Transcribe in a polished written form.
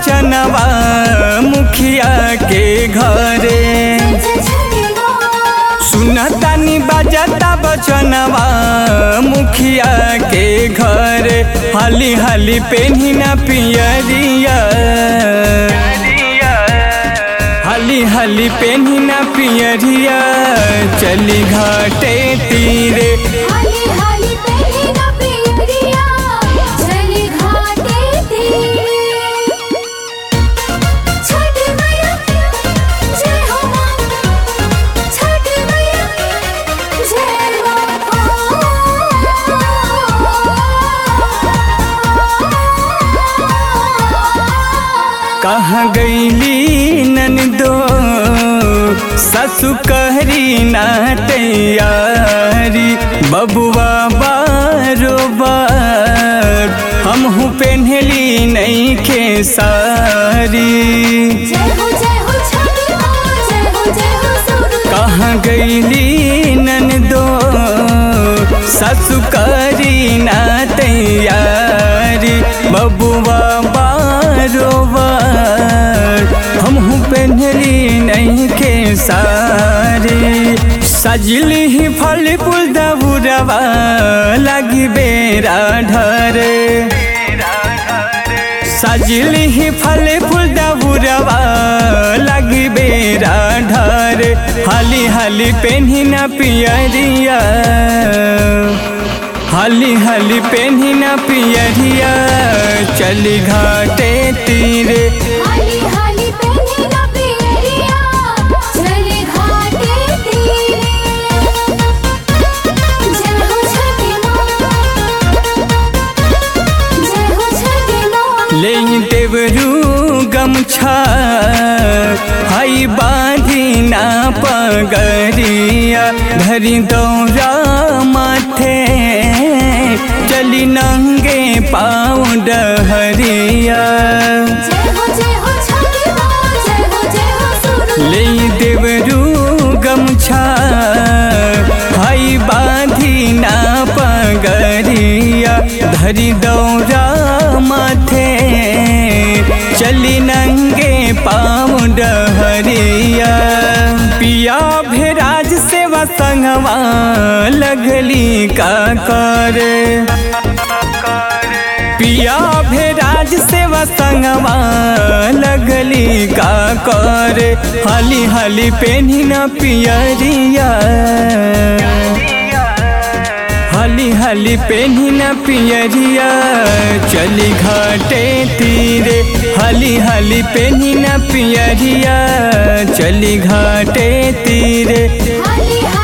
बचनवा मुखिया के घरे। सुनतानी बजता बचनवा मुखिया के घरे। हाली हाली पेन्ही ना पियरिया, हाली हाली पेन्ही ना पियरिया, चली घाटे तीरे। हाली हाली पेन्ही ना पियरिया, चली घाटे तीरे। छठ मैया जय हो माँ, छठ मैया जय हो। कहाँ गईली ननदो ससु कहरी ना तैयारी। बबुआ बारोबार हमहू पेन्हली नहीं के सारी। जय हो छठ माँ, जय हो सूरज। कहाँ गईली ननदो ससु कहरी ना तैयारी। बबुआ बारोबार हमहू पेन्हली नहीं के सारी। सजली ही फल फूल दबुरवा लगी बेरा ढरे। सजली ही फल फूल दबुरवा लगी बेरा ढरे। हाली हाली पेन्ही ना पियरिया, हाली हाली पेन्ही ना पियरिया, चली घाटे तीरे। हाली हाली पेन्ही ना पियरिया, चली घाटे तीरे। जय हो छठी माँ, जय हो छठी माँ। ले देवरू गमछा हाई बांधी ना पगरिया। धरी दौरा माथे चली नंगे पाँव डहरिया। जय हो छठी माँ, जय हो सूरज। ले देवरू गमछा हाई बांधी ना पगरिया। धरी दौरा माथे चली नंगे पाँव डहरिया। पिया भेराज सेवा संगवा लगली का करे। पिया भेराज सेवा संगवा लगली का करे। हाली हाली पेन्ही ना पियरिया, हाली हाली पेन्ही ना पियरिया, चली घाटे तीरे। हाली हाली पेन्ही ना पियरिया, चली घाटे तीरे। हाली